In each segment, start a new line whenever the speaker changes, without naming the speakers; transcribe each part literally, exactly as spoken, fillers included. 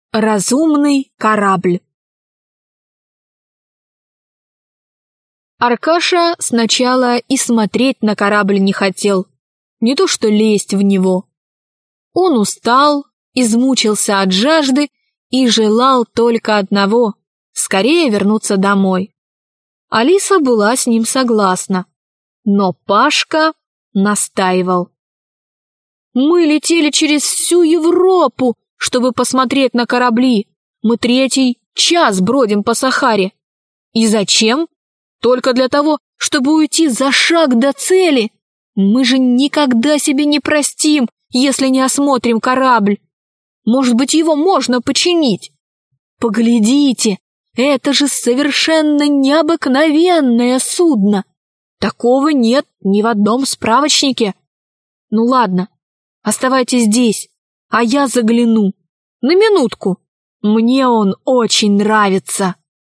Разумный корабль. Аркаша сначала и смотреть на корабль не хотел, не то что лезть в него. Он устал, измучился от жажды и желал только одного — скорее вернуться домой. Алиса была с ним согласна, но Пашка настаивал. «Мы летели через всю Европу, чтобы посмотреть на корабли. Мы третий час бродим по Сахаре. И зачем? Только для того, чтобы уйти за шаг до цели. Мы же никогда себе не простим, если не осмотрим корабль. Может быть, его можно починить? Поглядите, это же совершенно необыкновенное судно. Такого нет ни в одном справочнике. Ну ладно, оставайтесь здесь, а я загляну. На минутку. Мне он очень нравится».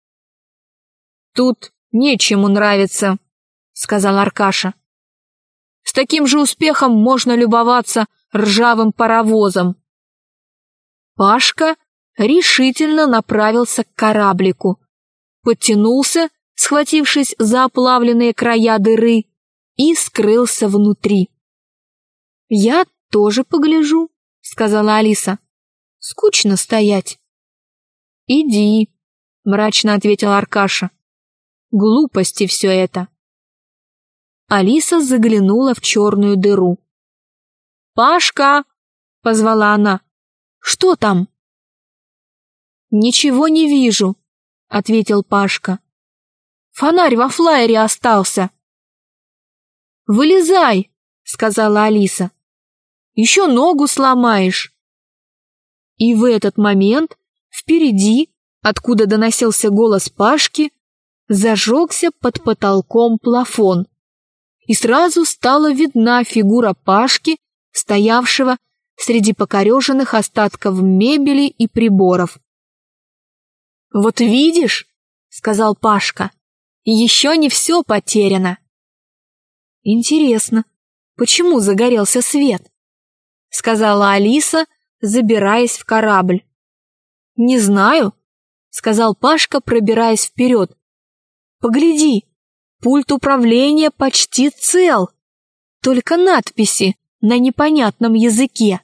«Тут нечему нравиться», — сказал Аркаша. «С таким же успехом можно любоваться ржавым паровозом». Пашка решительно направился к кораблику, подтянулся, схватившись за оплавленные края дыры, и скрылся внутри. «Я тоже погляжу», — сказала Алиса. «Скучно стоять». «Иди», — мрачно ответил Аркаша. «Глупости все это». Алиса заглянула в черную дыру. «Пашка!» — позвала она. «Что там?» «Ничего не вижу», — ответил Пашка. «Фонарь во флайере остался». «Вылезай», — сказала Алиса. «Еще ногу сломаешь». И в этот момент впереди, откуда доносился голос Пашки, зажегся под потолком плафон. И сразу стала видна фигура Пашки, стоявшего среди покореженных остатков мебели и приборов. «Вот видишь», — сказал Пашка, — «еще не все потеряно». «Интересно, почему загорелся свет?» — сказала Алиса, забираясь в корабль. «Не знаю», — сказал Пашка, пробираясь вперед. «Погляди, пульт управления почти цел, только надписи на непонятном языке».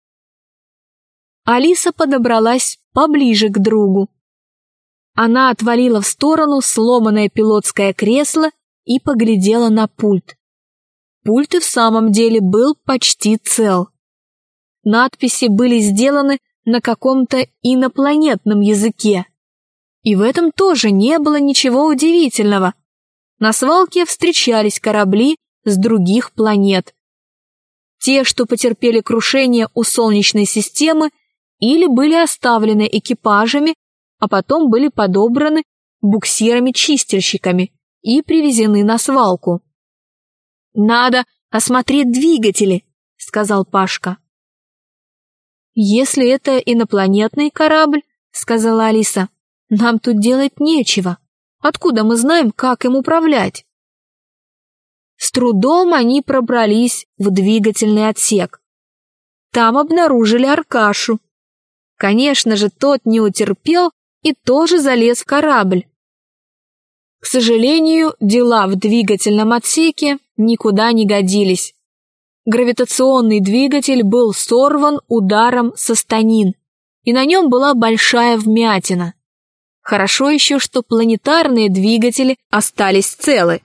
Алиса подобралась поближе к другу. Она отвалила в сторону сломанное пилотское кресло и поглядела на пульт. Пульт и в самом деле был почти цел. Надписи были сделаны на каком-то инопланетном языке. И в этом тоже не было ничего удивительного. На свалке встречались корабли с других планет. Те, что потерпели крушение у Солнечной системы, или были оставлены экипажами, а потом были подобраны буксирами-чистильщиками и привезены на свалку. «Надо осмотреть двигатели», — сказал Пашка. «Если это инопланетный корабль, — сказала Алиса, — нам тут делать нечего. Откуда мы знаем, как им управлять?» С трудом они пробрались в двигательный отсек. Там обнаружили Аркашу. Конечно же, тот не утерпел и тоже залез в корабль. К сожалению, дела в двигательном отсеке никуда не годились. Гравитационный двигатель был сорван ударом со станин, и на нем была большая вмятина. Хорошо еще, что планетарные двигатели остались целы.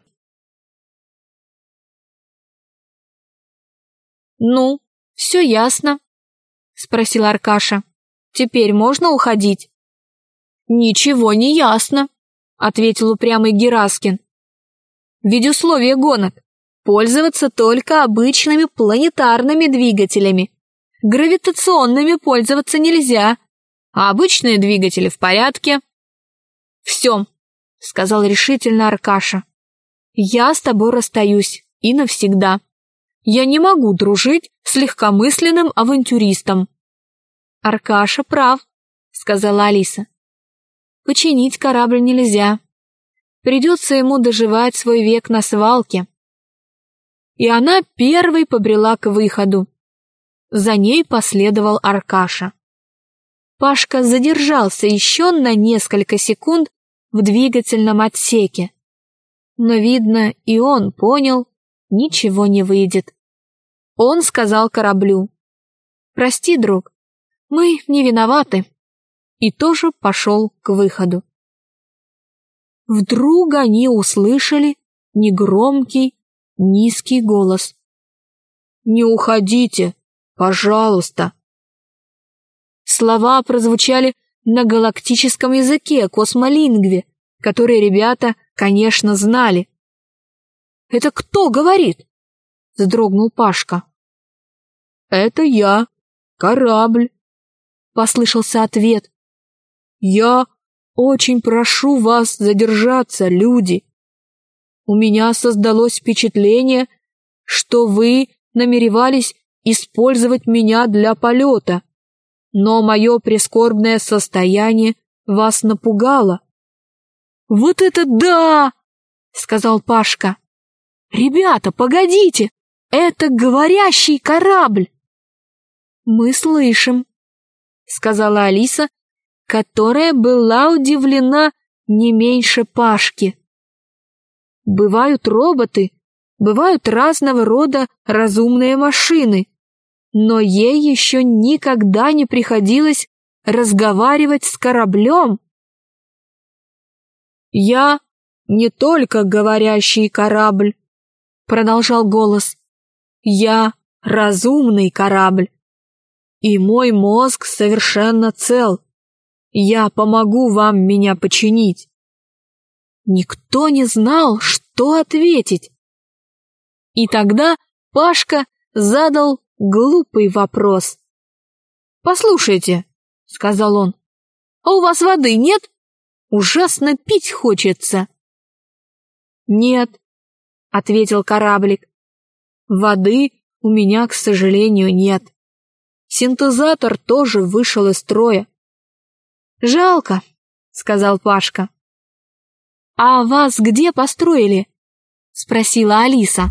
«Ну, все ясно», — спросил Аркаша. «Теперь можно уходить?» «Ничего не ясно», — ответил упрямый Гераскин. «Ведь условия гонок — пользоваться только обычными планетарными двигателями. Гравитационными пользоваться нельзя, а обычные двигатели в порядке». «Все», — сказал решительно Аркаша. «Я с тобой расстаюсь, и навсегда. Я не могу дружить с легкомысленным авантюристом». «Аркаша прав», — сказала Алиса. «Починить корабль нельзя. Придется ему доживать свой век на свалке». И она первой побрела к выходу. За ней последовал Аркаша. Пашка задержался еще на несколько секунд в двигательном отсеке. Но, видно, и он понял, ничего не выйдет. Он сказал кораблю: «Прости, друг, мы не виноваты», и тоже пошел к выходу. Вдруг они услышали негромкий, низкий голос: «Не уходите, пожалуйста». Слова прозвучали на галактическом языке, космолингве, который ребята, конечно, знали. «Это кто говорит?» — вздрогнул Пашка. «Это я, корабль», — послышался ответ. «Я очень прошу вас задержаться, люди. У меня создалось впечатление, что вы намеревались использовать меня для полета, но мое прискорбное состояние вас напугало». «Вот это да!» — сказал Пашка. «Ребята, погодите! Это говорящий корабль!» «Мы слышим», — сказала Алиса, которая была удивлена не меньше Пашки. Бывают роботы, бывают разного рода разумные машины, но ей еще никогда не приходилось разговаривать с кораблем. «Я не только говорящий корабль», — продолжал голос. «Я разумный корабль, и мой мозг совершенно цел. Я помогу вам меня починить». Никто не знал, что ответить. И тогда Пашка задал глупый вопрос. «Послушайте», — сказал он, — «а у вас воды нет? Ужасно пить хочется». «Нет», — ответил кораблик, — «воды у меня, к сожалению, нет. Синтезатор тоже вышел из строя». «Жалко», — сказал Пашка. «А вас где построили?» — спросила Алиса.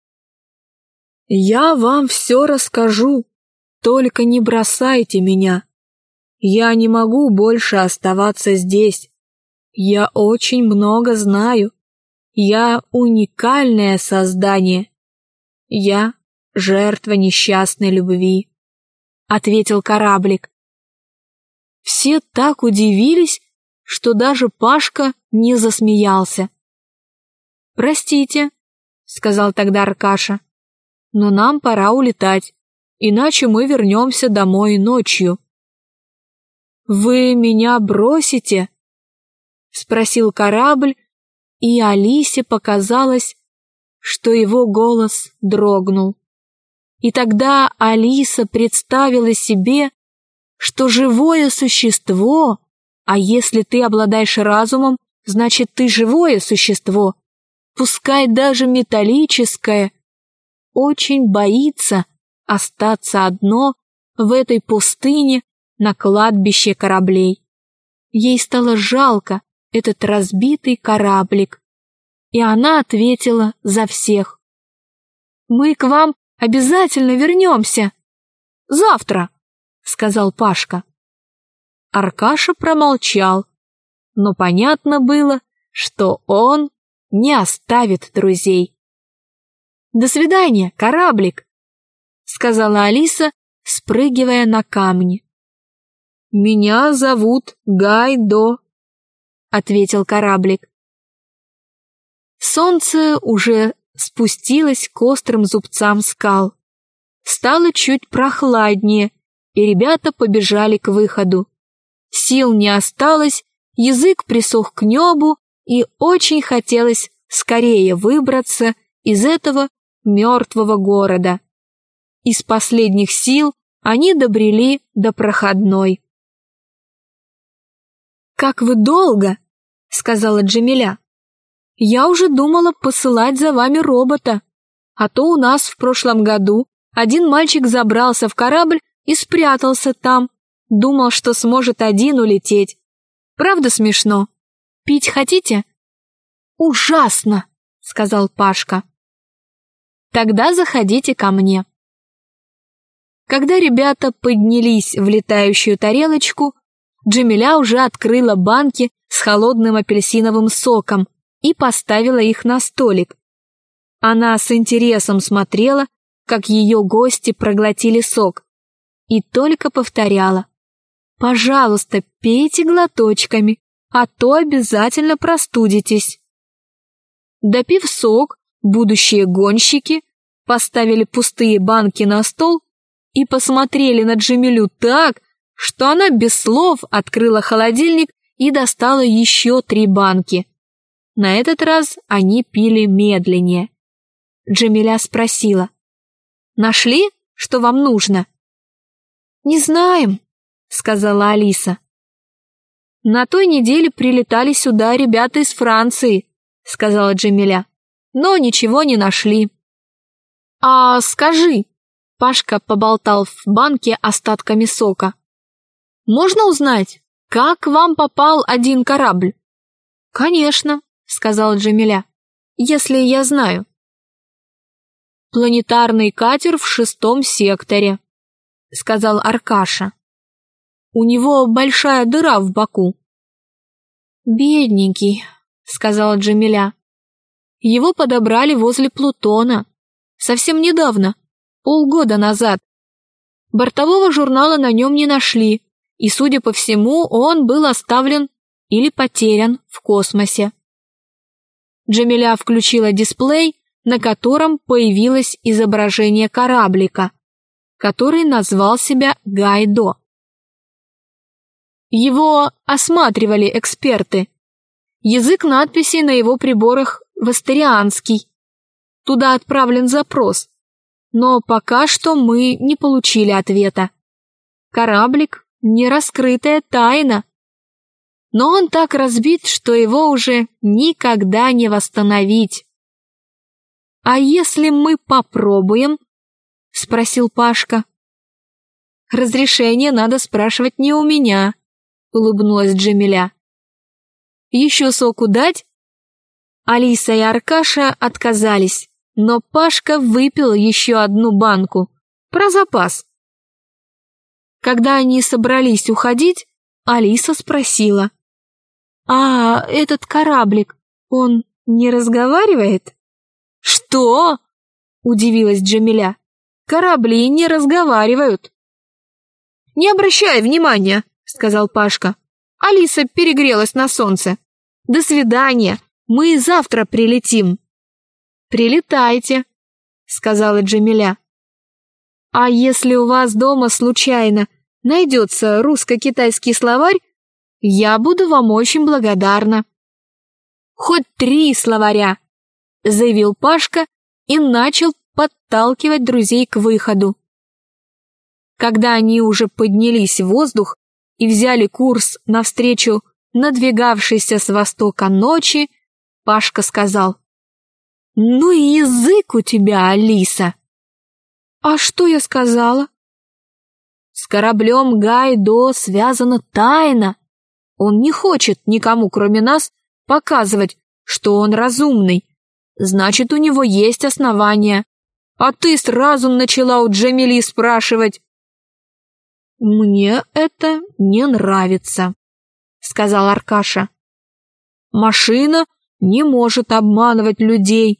«Я вам все расскажу, только не бросайте меня. Я не могу больше оставаться здесь. Я очень много знаю. Я уникальное создание. Я жертва несчастной любви», — ответил кораблик. Все так удивились, что даже Пашка не засмеялся. «Простите», — сказал тогда Аркаша, — «но нам пора улетать, иначе мы вернемся домой ночью». «Вы меня бросите?» — спросил корабль, и Алисе показалось, что его голос дрогнул. И тогда Алиса представила себе, что живое существо, а если ты обладаешь разумом, значит, ты живое существо, пускай даже металлическое, очень боится остаться одно в этой пустыне на кладбище кораблей. Ей стало жалко этот разбитый кораблик, и она ответила за всех: «Мы к вам обязательно вернемся. Завтра», — сказал Пашка. Аркаша промолчал, но понятно было, что он не оставит друзей. «До свидания, кораблик», — сказала Алиса, спрыгивая на камни. «Меня зовут Гайдо», — ответил кораблик. Солнце уже спустилось к острым зубцам скал. Стало чуть прохладнее, и ребята побежали к выходу. Сил не осталось, язык присох к небу, и очень хотелось скорее выбраться из этого мертвого города. Из последних сил они добрели до проходной. «Как вы долго!» — сказала Джамиля. «Я уже думала посылать за вами робота, а то у нас в прошлом году один мальчик забрался в корабль и спрятался там, думал, что сможет один улететь. Правда смешно? Пить хотите?» «Ужасно!» — сказал Пашка. «Тогда заходите ко мне». Когда ребята поднялись в летающую тарелочку, Джамиля уже открыла банки с холодным апельсиновым соком и поставила их на столик. Она с интересом смотрела, как ее гости проглотили сок, и только повторяла: «Пожалуйста, пейте глоточками, а то обязательно простудитесь». Допив сок, будущие гонщики поставили пустые банки на стол и посмотрели на Джамилю так, что она без слов открыла холодильник и достала еще три банки. На этот раз они пили медленнее. Джамиля спросила: «Нашли, что вам нужно?» «Не знаем», — сказала Алиса. «На той неделе прилетали сюда ребята из Франции», — сказала Джамиля, «но ничего не нашли». «А скажи», — Пашка поболтал в банке остатками сока, «можно узнать, как вам попал один корабль?» «Конечно», — сказала Джамиля, «если я знаю». «Планетарный катер в шестом секторе», — сказал Аркаша. «У него большая дыра в боку». «Бедненький», — сказала Джамиля. «Его подобрали возле Плутона. Совсем недавно, полгода назад. Бортового журнала на нем не нашли, и, судя по всему, он был оставлен или потерян в космосе». Джамиля включила дисплей, на котором появилось изображение кораблика, который назвал себя Гайдо. Его осматривали эксперты. Язык надписей на его приборах вастерианский. Туда отправлен запрос, но пока что мы не получили ответа. Кораблик — нераскрытая тайна. Но он так разбит, что его уже никогда не восстановить. «А если мы попробуем?» — спросил Пашка. «Разрешение надо спрашивать не у меня», — улыбнулась Джамиля. «Еще соку дать?» Алиса и Аркаша отказались, но Пашка выпил еще одну банку, про запас. Когда они собрались уходить, Алиса спросила: «А этот кораблик, он не разговаривает?» «Что?» — удивилась Джамиля. «Корабли не разговаривают». «Не обращай внимания», — сказал Пашка. «Алиса перегрелась на солнце. До свидания, мы завтра прилетим». «Прилетайте», — сказала Джамиля. «А если у вас дома случайно найдется русско-китайский словарь, я буду вам очень благодарна». «Хоть три словаря», — заявил Пашка и начал подталкивать друзей к выходу. Когда они уже поднялись в воздух и взяли курс навстречу надвигавшейся с востока ночи, Пашка сказал: «Ну и язык у тебя, Алиса!» «А что я сказала?» «С кораблем Гайдо связана тайна. Он не хочет никому, кроме нас, показывать, что он разумный. Значит, у него есть основания. А ты сразу начала у Джамили спрашивать». «Мне это не нравится», — сказал Аркаша. «Машина не может обманывать людей».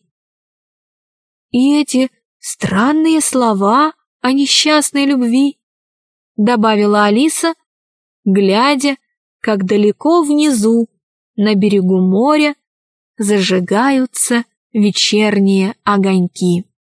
«И эти странные слова о несчастной любви», — добавила Алиса, глядя, как далеко внизу, на берегу моря, зажигаются вечерние огоньки.